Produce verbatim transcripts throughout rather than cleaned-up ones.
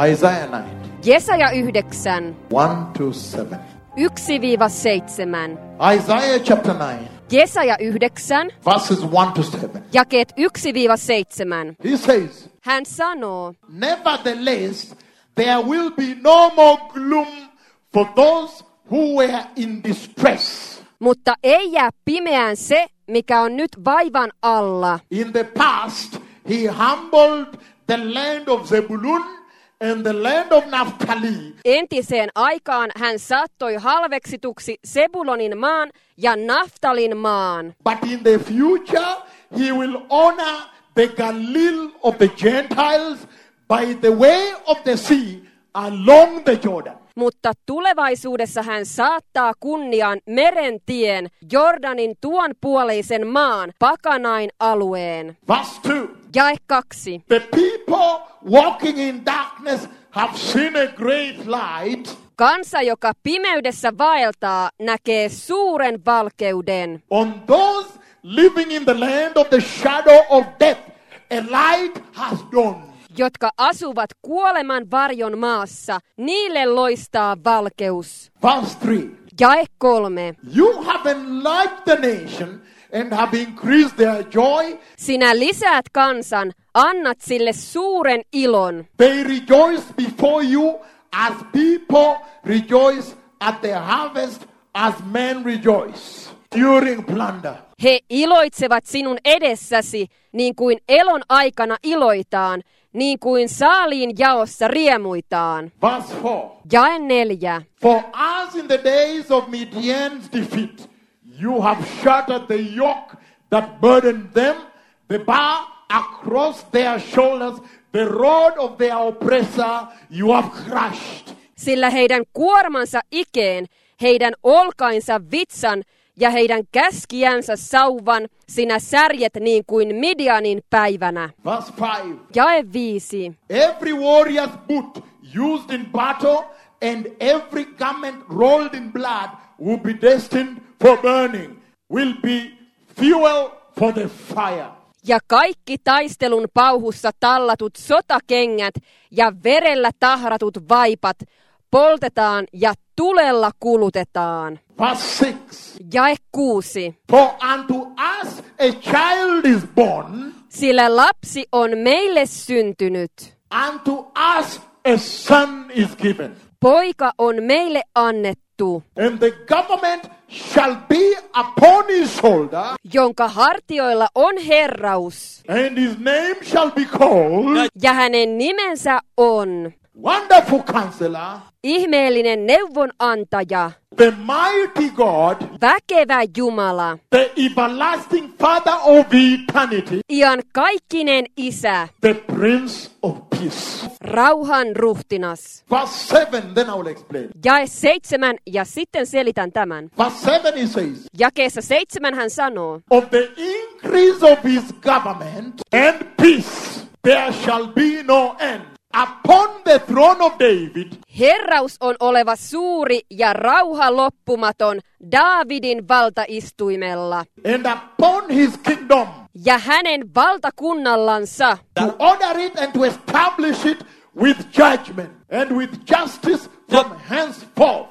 Isaiah nine. Jesaja yhdeksän. one to seven. yksi seitsemän. Isaiah chapter nine. Jesaja yhdeksän. Verses one to seven. Jakeet yksi seitsemän. He says, Hän sanoo, nevertheless, there will be no more gloom for those who were in distress. mutta ei jää pimeään se, mikä on nyt vaivan alla. In the past, he humbled the land of Zebulun and the land of Naphtali. Entiseen aikaan hän saattoi halveksituksi Sebulonin maan ja Naftalin maan. But in the future, he will honor the Galilee of the Gentiles by the way of the sea along the Jordan. Mutta tulevaisuudessa hän saattaa kunniaan merentien, Jordanin tuon puoleisen maan, pakanain alueen. Verse two. Jae kaksi. The people walking in darkness have seen a great light. Kansa, joka pimeydessä vaeltaa, näkee suuren valkeuden. On those living in the land of the shadow of death, a light has dawned. Jotka asuvat kuoleman varjon maassa, niille loistaa valkeus. Verse three. Jae kolme. You have enlarged the nation and have increased their joy. Sinä lisäät kansan, annat sille suuren ilon. They rejoice before you as people rejoice at the harvest, as men rejoice during plunder. He iloitsevat sinun edessäsi, niin kuin elon aikana iloitaan, niin kuin saaliin jaossa riemuitaan. Verse four. Jae neljä. For as in the days of Midian's defeat, you have shattered the yoke that burdened them, the bar across their shoulders, the rod of their oppressor you have crushed. Sillä heidän kuormansa ikeen, heidän olkainsa vitsan ja heidän käskijänsä sauvan sinä särjet niin kuin Midianin päivänä. Verse five. Jae viisi. Every warrior's boot used in battle and every garment rolled in blood will be destined for burning, will be fuel for the fire. Ja kaikki taistelun pauhussa tallatut sotakengät ja verellä tahratut vaipat poltetaan ja tulella kulutetaan. Verse six. Jae kuusi. For unto us a child is born, Sillä lapsi on meille syntynyt. unto us a son is given, Poika on meille annettu, and the government shall be upon his shoulder, jonka hartioilla on herraus. and his name shall be called Ja hänen nimensä on Wonderful Counselor, ihmeellinen neuvonantaja, the mighty God, väkevä Jumala, the everlasting Father of eternity, iankaikkinen Isä, the Prince of Peace. rauhan ruhtinas. Verse seven, then I will explain. Jae seitsemän ja sitten selitän tämän. Verse seven he says, Jakeessa seitsemän hän sanoo, of the increase of his government and peace there shall be no end. Upon the throne of David, herraus on oleva suuri ja rauha loppumaton Daavidin valtaistuimella and upon his kingdom, ja hänen valtakunnallansa, to order it and to establish it with judgment and with justice from henceforth,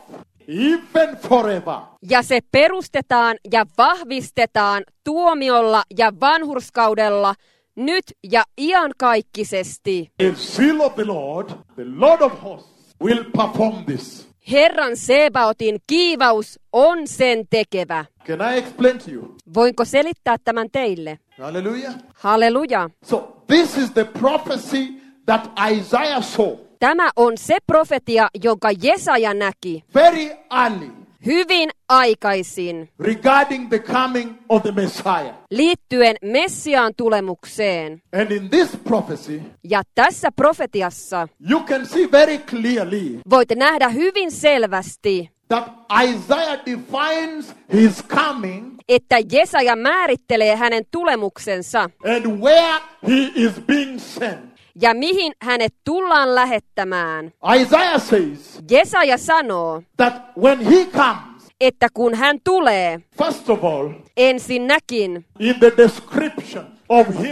even forever. ja se perustetaan ja vahvistetaan tuomiolla ja vanhurskaudella nyt ja iankaikkisesti. The seal of the Lord, the Lord of hosts, will perform this. Herran Sebaotin kiivaus on sen tekevä. Can I explain to you? Voinko selittää tämän teille? Hallelujah. Halleluja. So this is the prophecy that Isaiah saw Tämä on se profetia, jonka Jesaja näki very early hyvin aikaisin regarding the coming of the Messiah. liittyen Messiaan tulemukseen. And in this prophecy, Ja tässä profetiassa you can see very clearly voit nähdä hyvin selvästi, that Isaiah defines his coming että Jesaja määrittelee hänen tulemuksensa and where he is being sent. ja mihin hänet tullaan lähettämään. Isaiah says Jesaja sanoo, that when he comes, että kun hän tulee, first of all, ensinnäkin in the description of him,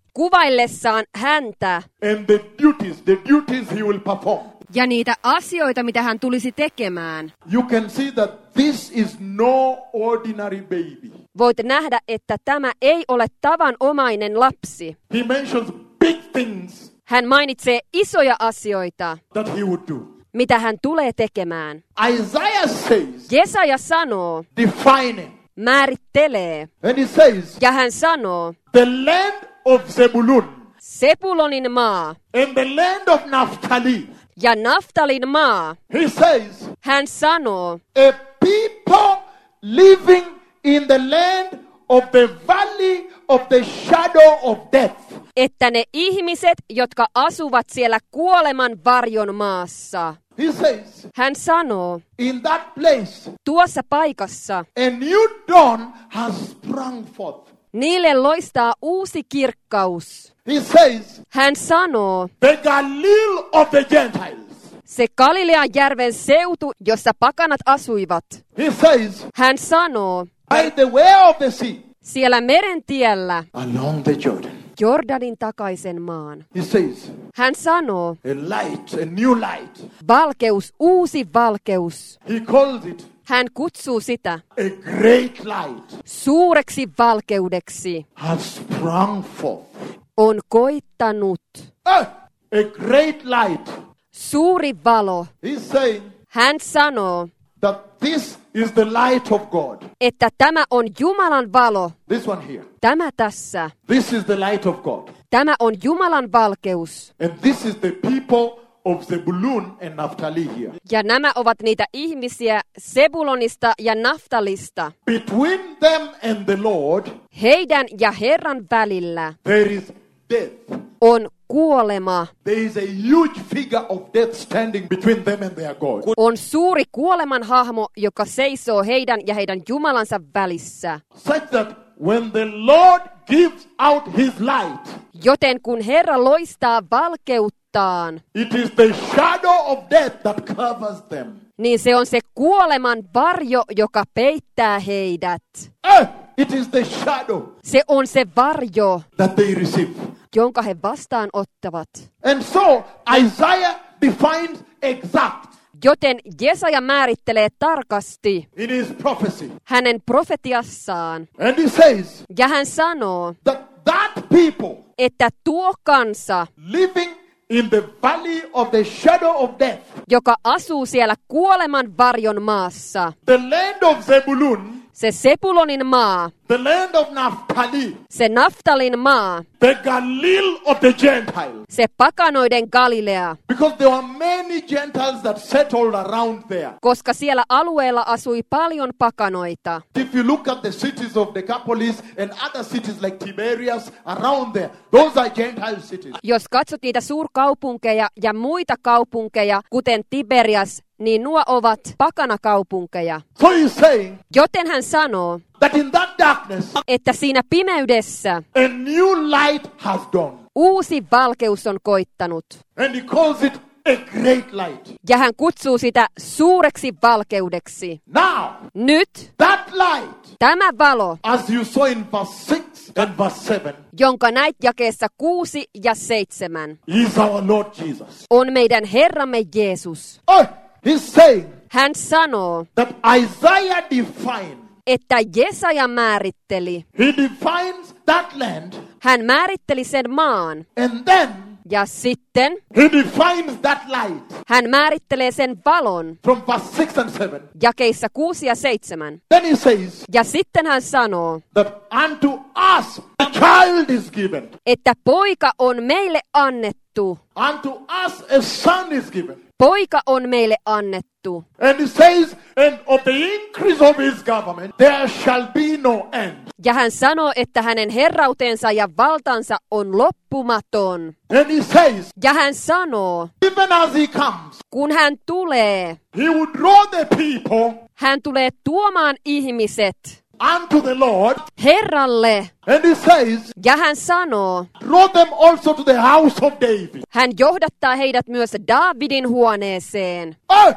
kuvaillessaan häntä and the duties, the duties he will perform. ja niitä asioita, mitä hän tulisi tekemään. You can see that this is no ordinary baby. Voit nähdä, että tämä ei ole tavanomainen lapsi. He mentions big things Hän mainitsee isoja asioita, that he would do. mitä hän tulee tekemään. Isaiah says, Jesaja sanoo, defining, määrittelee, and he says, ja hän sanoo, the land of Zebulun Sepulonin maa and the land of Naphtali. ja Naftalin maa. He says, Hän sanoo, a people living in the land of the valley of the shadow of death. että ne ihmiset, jotka asuvat siellä kuoleman varjon maassa. He says, Hän sanoo, in that place, tuossa paikassa a new dawn has sprung forth. niille loistaa uusi kirkkaus. He says, Hän sanoo, the Galilee of the Gentiles. se Galilean järven seutu, jossa pakanat asuivat. He says, Hän sanoo, by the way of the sea, siellä meren tiellä, along the Jordan. Jordanin takaisen maan. He says, Hän sanoo, a light, a new light. valkeus, uusi valkeus. He calls it Hän kutsuu sitä a great light suureksi valkeudeksi. has sprung forth. On koittanut Ah, a great light. suuri valo. He's saying Hän sanoo, that this is the light of God. että tämä on Jumalan valo. This one here. Tämä tässä. This is the light of God. Tämä on Jumalan valkeus. And this is the people of Zebulun and Naphtali here. Ja nämä ovat niitä ihmisiä Sebulonista ja Naftalista. Between them and the Lord, Heidän ja Herran välillä there is death. on kuolema. There is a huge figure of death standing between them and their God. On suuri kuoleman hahmo, joka seisoo heidän ja heidän Jumalansa välissä. Such that when the Lord gives out his light, Joten kun Herra loistaa valkeuttaan, it is the shadow of death that covers them. niin se on se kuoleman varjo, joka peittää heidät. Ah, it is the shadow Se on se varjo, that they receive. jonka he vastaanottavat. And so Isaiah defines exact Joten Jesaja määrittelee tarkasti in his prophecy. hänen profetiassaan. And he says Ja hän sanoo, that that people että tuo kansa, living in the valley of the shadow of death, joka asuu siellä kuoleman varjon maassa, the land of Zebulun, se Sepulonin maa, the land of Naphtali, se Naftalin maa, the Galilee of the Gentiles. se pakanoiden Galilea, Because there were many Gentiles that settled around there. koska siellä alueella asui paljon pakanoita. If you look at the cities of Decapolis and other cities like Tiberias around there, those are Gentile cities. Jos katsot niitä suurkaupunkeja ja muita kaupunkeja, kuten Tiberias, niin nuo ovat pakanakaupunkeja. So he's saying Joten hän sanoo, that in that darkness, että siinä pimeydessä a new light has dawned. uusi valkeus on koittanut. And he calls it a great light. Ja hän kutsuu sitä suureksi valkeudeksi. Now, Nyt that light, tämä valo, as you saw in verse six and verse seven, jonka näit jakeessa kuusi ja seitsemän, is our Lord Jesus. on meidän Herramme Jeesus. Oh, he's saying Hän sanoo, that Isaiah defined, että Jesaja määritteli. he defines that land, Hän määritteli sen maan. and then Ja sitten he defines that light hän määrittelee sen valon from verse six and seven. jakeissa kuusi ja seitsemän. Then he says Ja sitten hän sanoo, that unto us a child is given. että poika on meille annettu. Unto us a son is given. Poika on meille annettu. And he says, and of the increase of his government, there shall be no end. Ja hän sanoo, että hänen herrautensa ja valtansa on loppumaton. And he says, Ja hän sanoo, even as he comes, kun hän tulee, he will draw the people hän tulee tuomaan ihmiset unto the Lord. Herralle. And he says, Ja hän sanoo, draw them also to the house of David. hän johdattaa heidät myös Daavidin huoneeseen. Oh,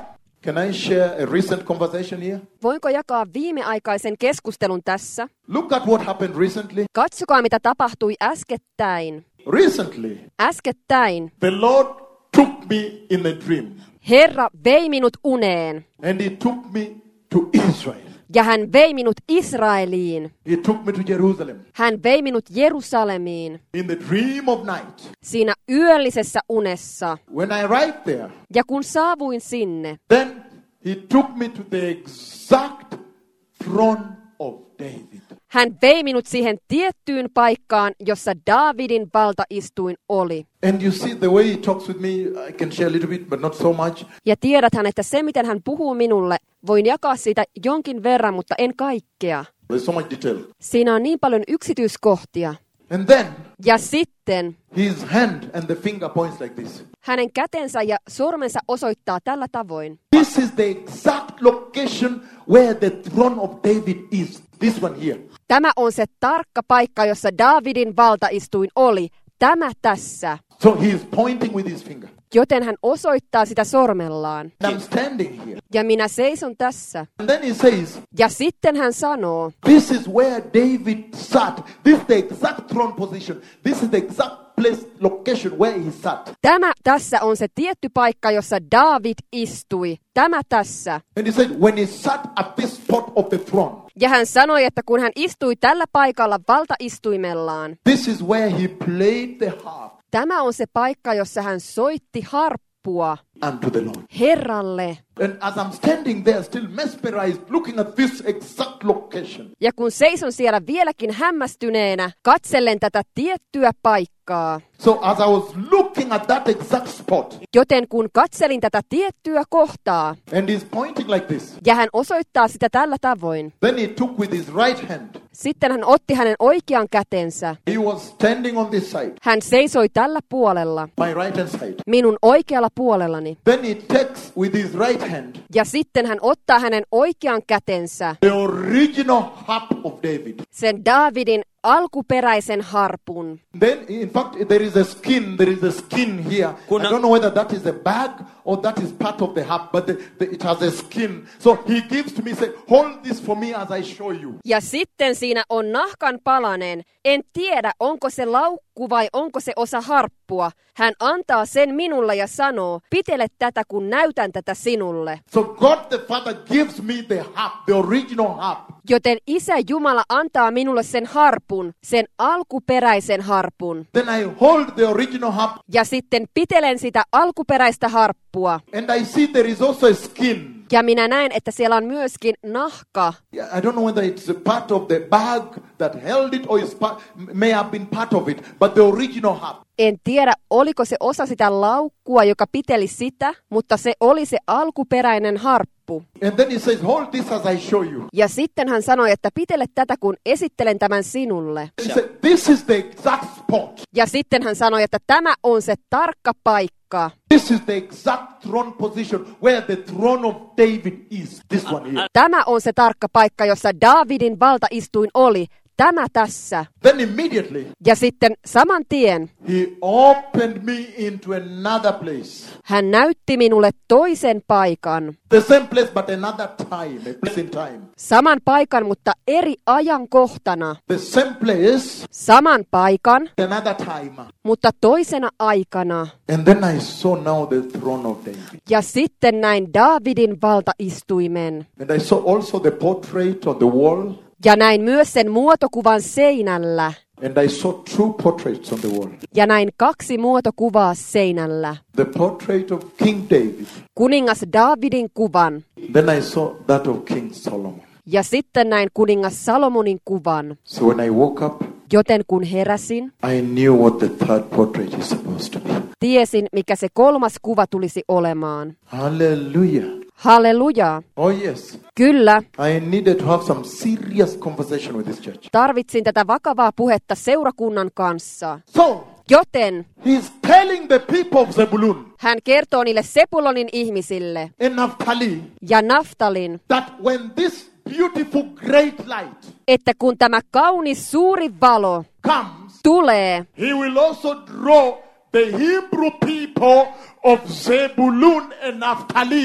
Can I share a recent conversation here? Voinko jakaa viimeaikaisen keskustelun tässä? Look at what happened recently. Katsokaa, mitä tapahtui äskettäin. Recently, Äskettäin the Lord took me in a dream. Herra vei minut uneen, And he took me to Israel. ja hän vei minut Israeliin. He took me to Jerusalem. Hän vei minut Jerusalemiin, In the dream of night. siinä yöllisessä unessa. When I arrived there, Ja kun saavuin sinne, then he took me to the exact throne of David. hän vei minut siihen tiettyyn paikkaan, jossa Daavidin valtaistuin oli. And you see the way he talks with me, I can share a little bit, but not so much. Ja tiedäthän, että se miten hän puhuu minulle, voin jakaa siitä jonkin verran, mutta en kaikkea. There's so much detail. Siinä on niin paljon yksityiskohtia. And then Ja sitten his hand and the finger points like this. hänen kätensä ja sormensa osoittaa tällä tavoin. This is the exact location where the throne of David is. This one here. Tämä on se tarkka paikka, jossa Daavidin valtaistuin oli. Tämä tässä. So he is pointing with his finger. Joten hän osoittaa sitä sormellaan. And I'm standing here. Ja minä seison tässä. And then he says, Ja sitten hän sanoo, this is where David sat. This is the exact throne position. This is the exact place, location where he sat. tämä tässä on se tietty paikka, jossa Daavid istui. Tämä tässä. And he said, when he sat at this spot of the throne, Ja hän sanoi, että kun hän istui tällä paikalla valtaistuimellaan, this is where he played the harp tämä on se paikka, jossa hän soitti harppua unto the Lord. Herralle. And as I'm standing there, still mesmerized, looking at this exact location, Ja kun seison siellä vieläkin hämmästyneenä, katsellen tätä tiettyä paikkaa, so as I was looking at that exact spot, joten kun katselin tätä tiettyä kohtaa, and he's pointing like this, ja hän osoittaa sitä tällä tavoin, then he took with his right hand. sitten hän otti hänen oikean kätensä. He was standing on this side, Hän seisoi tällä puolella, my right hand side. minun oikealla puolellani. Then he takes with his right hand Ja sitten hän ottaa hänen oikean kätensä, the original harp of David. sen Daavidin alkuperäisen harpun. Then, in fact, there is a skin. There is a skin here. Kuna- I don't know whether that is a bag or that is part of the harp, but the, the, it has a skin. So he gives to me, say, hold this for me as I show you. Ja sitten siinä on nahkan palanen. En tiedä, onko se laukku vai onko se osa harppua. Hän antaa sen minulle ja sanoo, pitele tätä, kun näytän tätä sinulle. So God the Father gives me the harp, the original harp. Joten Isä Jumala antaa minulle sen harpun, sen alkuperäisen harpun. Then I hold the original harp, Ja sitten pitelen sitä alkuperäistä harppua. and I see there is also a skin. Ja minä näen, että siellä on myöskin nahka. Yeah, I don't know whether it's a part of the bag that held it or is part, may have been part of it, but the original harp. En tiedä, oliko se osa sitä laukkua, joka piteli sitä, mutta se oli se alkuperäinen harppu. And then he says, hold this as I show you. Ja sitten hän sanoi, että pitele tätä, kun esittelen tämän sinulle. He said, this is the exact spot. Ja sitten hän sanoi, että tämä on se tarkka paikka. This is the exact throne position where the throne of David is. This one here. Tämä on se tarkka paikka, jossa Daavidin valtaistuin oli. Tämä tässä. Then immediately, Ja sitten saman tien he opened me into another place. hän näytti minulle toisen paikan. The same place, but another time, a place in time. Saman paikan, mutta eri ajankohtana. The same place, Saman paikan, another time. mutta toisena aikana. And then I saw now the throne of David. Ja sitten näin Daavidin valtaistuimen. And I saw also the portrait on the wall. Ja näin myös sen muotokuvan seinällä. And I saw two portraits on the wall. Ja näin kaksi muotokuvaa seinällä. The portrait of King David. Kuningas Daavidin kuvan. Then I saw that of King Solomon. Ja sitten näin kuningas Salomonin kuvan. So when I woke up, Joten kun heräsin, I knew what the third portrait is supposed to be. tiesin, mikä se kolmas kuva tulisi olemaan. Hallelujah. Halleluja. Oh yes. Kyllä, I needed to have some serious conversation with this church. tarvitsin tätä vakavaa puhetta seurakunnan kanssa. So, Joten he's telling the people of Zebulun hän kertoo niille Sepulonin ihmisille and Naphtali ja Naftalin, that when this beautiful great light että kun tämä kaunis suuri valo comes, tulee, he will also draw the Hebrew people of Zebulun and Naphtali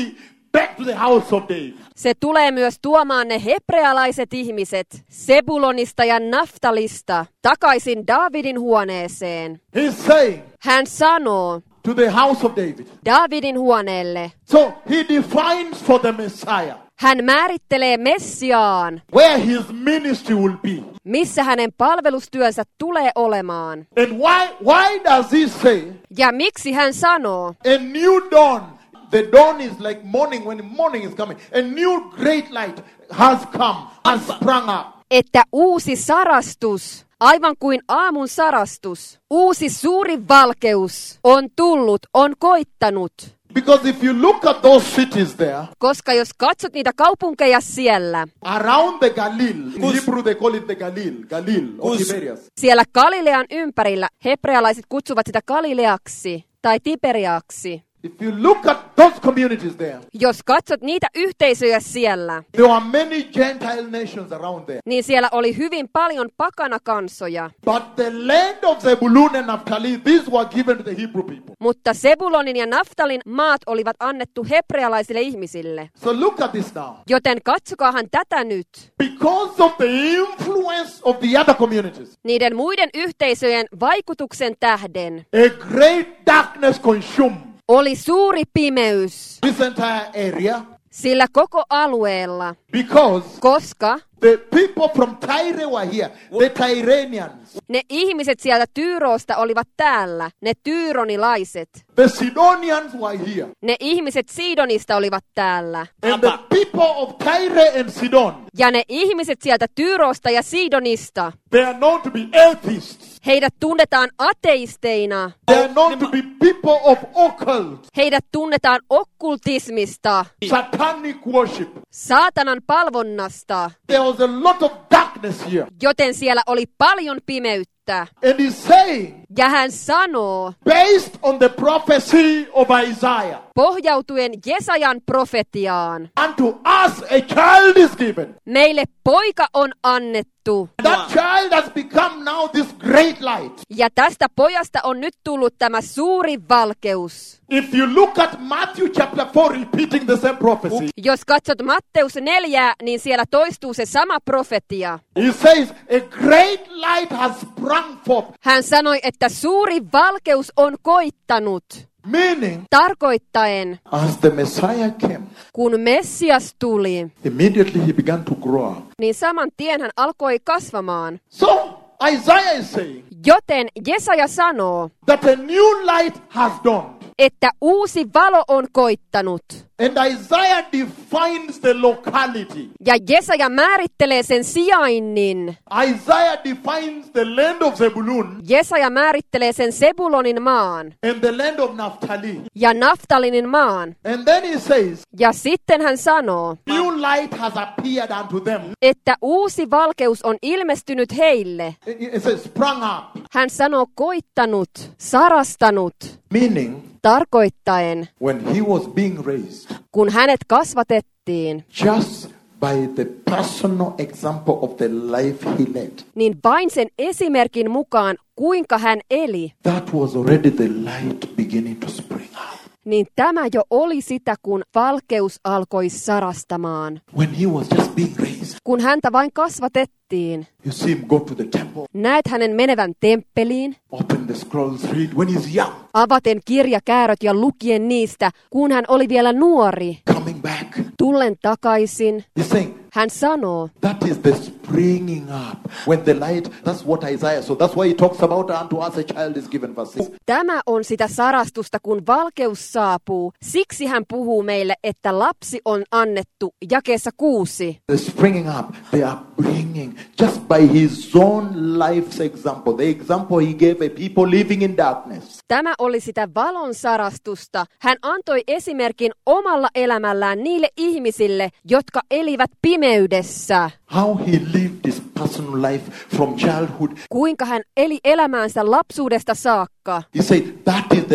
back to the house of David. Se tulee myös tuomaan ne hebrealaiset ihmiset Sebulonista ja Naftalista takaisin Daavidin huoneeseen. He's saying Hän sanoo to the house of David. Daavidin huoneelle. So he defines for the Messiah Hän määrittelee Messiaan, where his ministry will be. missä hänen palvelustyönsä tulee olemaan. And why, why does he say Ja miksi hän sanoo, a new dawn? The dawn is like morning, when morning is coming. A new great light has come, has sprung up. että uusi sarastus, aivan kuin aamun sarastus, uusi suuri valkeus on tullut, on koittanut. Because if you look at those cities there, Koska jos katsot niitä kaupunkeja siellä, around the Galil, in Kus- Hebrew they call it the Galil, Galil or Kus- Tiberias. siellä Galilean ympärillä hebrealaiset kutsuvat sitä Galileaksi tai Tiberiaksi. If you look at those communities there, Jos katsot niitä yhteisöjä siellä, there are many Gentile nations around there. niin siellä oli hyvin paljon pakanakansoja. But the land of Zebulun and Naphtali, these were given to the Hebrew people. Mutta Sebulonin ja Naftalin maat olivat annettu hebrealaisille ihmisille. So look at this now. Joten katsokaahan tätä nyt. Because of the influence of the other communities, Niiden muiden yhteisöjen vaikutuksen tähden a great darkness consumed oli suuri pimeys this entire area sillä koko alueella, because koska the people from Tyre were here, the Tyrenians, ne ihmiset sieltä Tyyroosta olivat täällä, ne tyyronilaiset. the Sidonians were here. Ne ihmiset Sidonista olivat täällä. And the people of Tyre and Sidon, Ja ne ihmiset sieltä Tyyroosta ja Sidonista, they are known to be atheists. heidät tunnetaan ateisteina. They are known to be people of occult, Heidät tunnetaan okkultismista, satanic worship. saatanan palvonnasta, There was a lot of darkness here. joten siellä oli paljon pimeyttä. And he's saying, Ja hän sanoo, based on the prophecy of Isaiah, pohjautuen Jesajan profetiaan, unto us a child is given. meille poika on annettu. That child has become now this great light. Ja tästä pojasta on nyt tullut tämä suuri valkeus. If you look at Matthew chapter four, repeating the same prophecy, Jos katsot Matteus neljää, niin siellä toistuu se sama profetia. he says, a great light has sprung forth, Hän sanoi, että suuri valkeus on koittanut, meaning tarkoittaen, as the Messiah came, kun Messias tuli, immediately he began to grow up. niin saman tien hän alkoi kasvamaan. So Isaiah is saying Joten Jesaja sanoo, that a new light has dawned. että uusi valo on koittanut. And Isaiah defines the locality. Ja Jesaja määrittelee sen sijainnin. Isaiah defines the land of Zebulun Jesaja määrittelee sen Sebulonin maan and the land of Naphtali. ja Naftalinin maan. And then he says, Ja sitten hän sanoo, new light has appeared unto them. että uusi valkeus on ilmestynyt heille. It it says sprung up, Hän sanoo koittanut, sarastanut, meaning tarkoittaen, when he was being raised, kun hänet kasvatettiin, just by the personal example of the life he led, niin vain sen esimerkin mukaan, kuinka hän eli, that was already the light beginning to spring up. niin tämä jo oli sitä, kun valkeus alkoi sarastamaan. When he was just being raised, Kun häntä vain kasvatettiin, you see him go to the temple, näet hänen menevän temppeliin, open the scrolls, read when he's young, avaten kirjakääröt ja lukien niistä, kun hän oli vielä nuori. coming back. Tullen takaisin, He's saying, hän sanoo, that is the springing up. When the light, that's what Isaiah, so that's why he talks about unto us a child is given, verse six. tämä on sitä sarastusta, kun valkeus saapuu. Siksi hän puhuu meille, että lapsi on annettu, jakeessa kuusi. The springing up, they are bringing, just by his own life's example, the example he gave a people living in darkness. Tämä oli sitä valon sarastusta. Hän antoi esimerkin omalla elämällään niille ihmisille, jotka elivät pimeydessä. How he lived his personal life from childhood. Kuinka hän eli elämäänsä lapsuudesta saakka. He said, that is the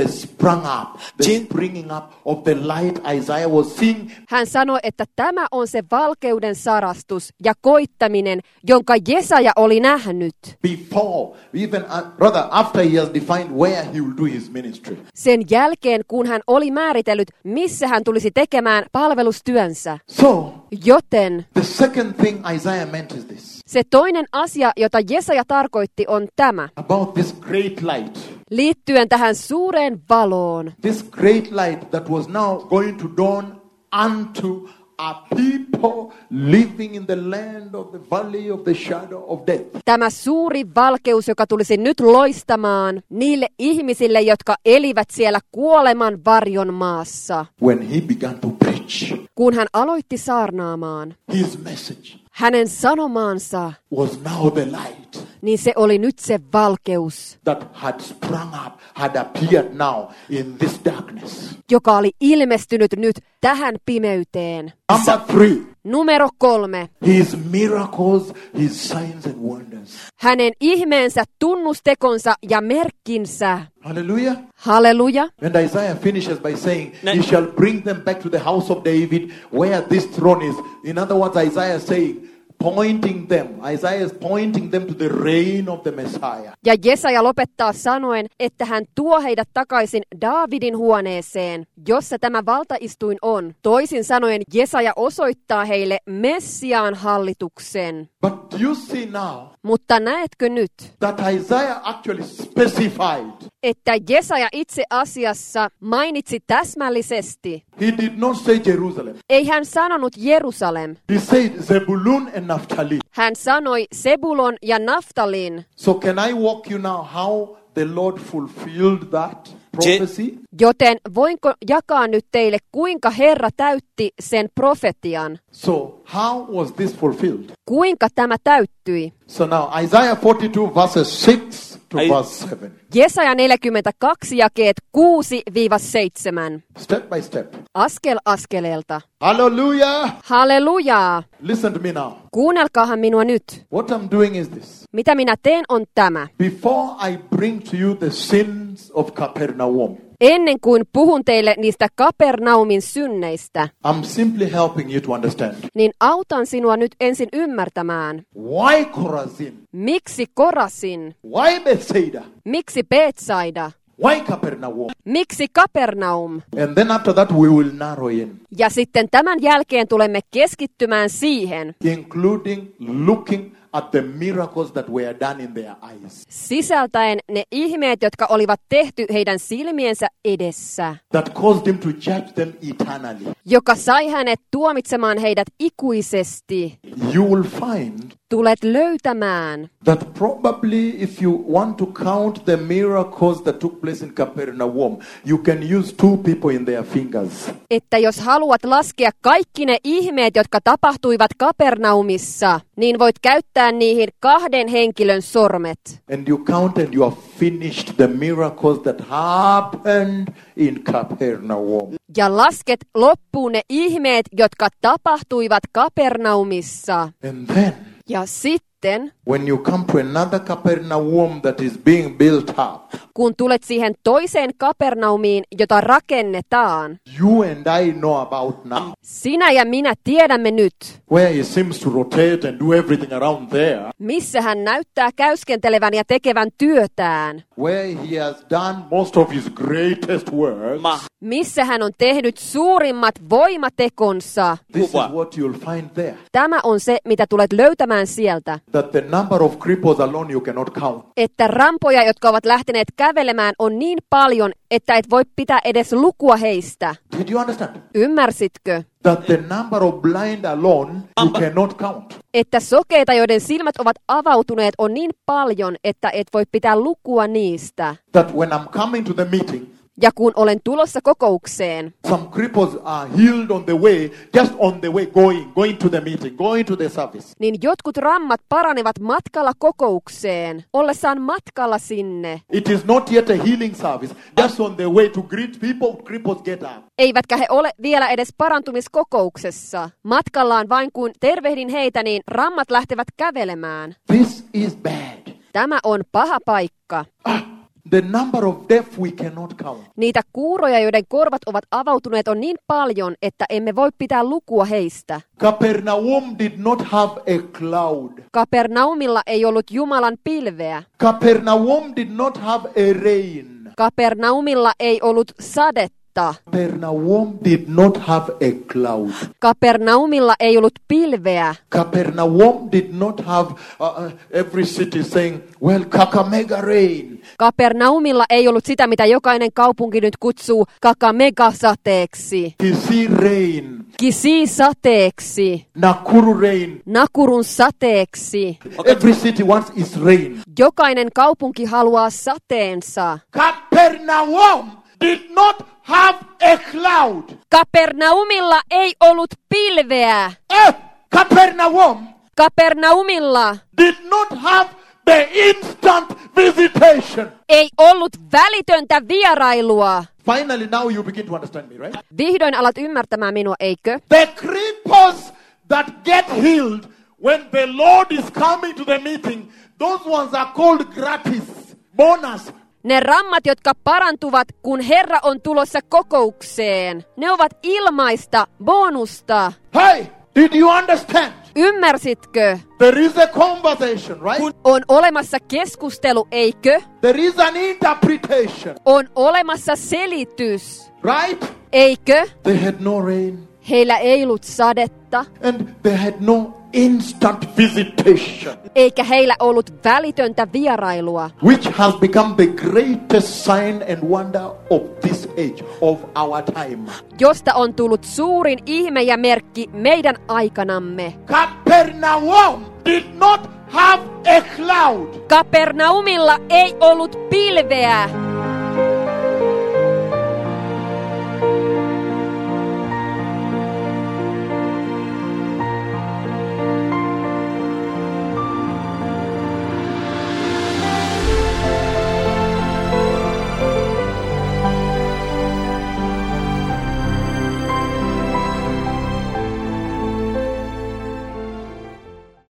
sprung up, the Jin- springing up of the light Isaiah was seeing. Hän sanoi, että tämä on se valkeuden sarastus ja koittaminen, jonka Jesaja oli nähnyt. Before, even uh, rather after he has defined where he will do his ministry. Sen jälkeen, kun hän oli määritellyt, missä hän tulisi tekemään palvelustyönsä. So, Joten the second thing Isaiah meant is this. se toinen asia, jota Jesaja tarkoitti, on tämä. About this great light. Liittyen tähän suureen valoon. This great light that was now going to dawn unto a people living in the land of the valley of the shadow of death. Tämä suuri valkeus, joka tulisi nyt loistamaan niille ihmisille, jotka elivät siellä kuoleman varjon maassa. When he began to preach, Kun hän aloitti saarnaamaan, his message hänen sanomaansa, was now the light niin se oli nyt se valkeus, that had sprung up, had appeared now in this darkness. joka oli ilmestynyt nyt tähän pimeyteen. Number three, Numero kolme. his miracles, his signs and wonders. Hänen ihmeensä, tunnustekonsa ja merkkinsä. Hallelujah. Halleluja. And Isaiah finishes by saying, Ne- he shall bring them back to the house of David where this throne is. In other words, Isaiah is saying, pointing them, Isaiah is pointing them to the reign of the Messiah. Ja Jesaja lopettaa sanoen, että hän tuo heidät takaisin Daavidin huoneeseen, jossa tämä valtaistuin on. Toisin sanoen Jesaja osoittaa heille Messiaan hallituksen. But you see now Mutta näetkö nyt, that Isaiah actually specified. että Jesaja itse asiassa mainitsi täsmällisesti. He did not say Jerusalem. Ei hän sanonut Jerusalem. He said Zebulun and Naphtali. Hän sanoi Sebulon ja Naftalin. So can I walk you now how the Lord fulfilled that prophecy? Joten voinko jakaa nyt teille, kuinka Herra täytti sen profetian? So how was this fulfilled? Kuinka tämä täyttyi? So now Isaiah forty-two verses six to I- verse seven. Jesaja neljäkymmentäkaksi jakeet kuusi seitsemän. Step by step. Askel askeleelta. Hallelujah. Hallelujaa! Listen to me now. Kuunnelkaahan minua nyt. What I'm doing is this. Mitä minä teen on tämä. Before I bring to you the sins of Capernaum, Ennen kuin puhun teille niistä Kapernaumin synneistä, I'm simply helping you to understand. niin autan sinua nyt ensin ymmärtämään. Why Chorazin? Miksi Korasin? Why Bethsaida? Miksi Betsaida? Why Capernaum? Miksi Kapernaum? And then after that we will narrow in, Ja sitten tämän jälkeen tulemme keskittymään siihen, including looking at the miracles that were done in their eyes, sisältäen ne ihmeet, jotka olivat tehty heidän silmiensä edessä, that caused him to judge them eternally. joka sai hänet tuomitsemaan heidät ikuisesti. You will find Tulet löytämään, that probably if you want to count the miracles that took place in Capernaum, you can use two people in their fingers. että jos haluat laskea kaikki ne ihmeet, jotka tapahtuivat Kapernaumissa, niin voit käyttää niihin kahden henkilön sormet. And you count and you have finished the miracles that happened in Capernaum. Ja lasket loppuun ne ihmeet, jotka tapahtuivat Kapernaumissa. And then, Ja sitten, when you come to another Capernaum that is being built up, kun tulet siihen toiseen Kapernaumiin, jota rakennetaan, you and I know about now, sinä ja minä tiedämme nyt, where he seems to rotate and do everything around there, missä hän näyttää käyskentelevän ja tekevän työtään, where he has done most of his greatest work. Ma. missä hän on tehnyt suurimmat voimatekonsa. This is Kuva. what you'll find there. Tämä on se, mitä tulet löytämään sieltä, That the number of cripples alone you cannot count. että rampoja, jotka ovat lähteneet kävelemään, on niin paljon, että et voi pitää edes lukua heistä. Did you understand? Ymmärsitkö? That the number of blind alone you cannot count. Että sokeita, joiden silmät ovat avautuneet, on niin paljon, että et voi pitää lukua niistä. That when I'm coming to the meeting, Ja kun olen tulossa kokoukseen, some cripples are healed on the way, just on the way going, going to the meeting, going to the service. niin jotkut rammat paranevat matkalla kokoukseen, ollessaan matkalla sinne. It is not yet a healing service, just on the way to greet people, cripples get up. Eivätkä he ole vielä edes parantumiskokouksessa. Matkallaan vain kun tervehdin heitä, niin rammat lähtevät kävelemään. This is bad. Tämä on paha paikka. Ah, The number of deaf we cannot count. Niitä kuuroja, joiden korvat ovat avautuneet, on niin paljon, että emme voi pitää lukua heistä. Capernaum did not have a cloud. Kapernaumilla ei ollut Jumalan pilveä. Capernaum did not have a rain. Kapernaumilla ei ollut sadetta. Capernaum did not have a cloud. Kapernaumilla ei ollut pilveä. Capernaum did not have uh, every city saying, well, Kakamega rain. Kapernaumilla ei ollut sitä, mitä jokainen kaupunki nyt kutsuu Kakamega-sateeksi. Kisi rain. Kisi-sateeksi. Nakuru rain. Nakurun sateeksi. Every city wants its rain. Jokainen kaupunki haluaa sateensa. Capernaum did not have a cloud. Kapernaumilla ei ollut pilveä. Eh, Capernaum Kapernaumilla did not have the instant visitation. ei ollut välitöntä vierailua. Finally, now you begin to understand me, right? Vihdoin alat ymmärtämään minua, eikö? The cripples that get healed when the Lord is coming to the meeting, those ones are called gratis, bonus. Ne rammat, jotka parantuvat, kun Herra on tulossa kokoukseen. Ne ovat ilmaista, bonusta. Hey, did you understand? Ymmärsitkö? There is a conversation, right? On olemassa keskustelu, eikö? There is an interpretation, On olemassa selitys, right? eikö? They had no rain Heillä ei ollut sadetta, and they had no instant visitation, eikä heillä ollut välitöntä vierailua, which has become the greatest sign and wonder of this age, of our time. josta on tullut suurin ihme ja merkki meidän aikanamme. Capernaum did not have a cloud. Kapernaumilla ei ollut pilveä.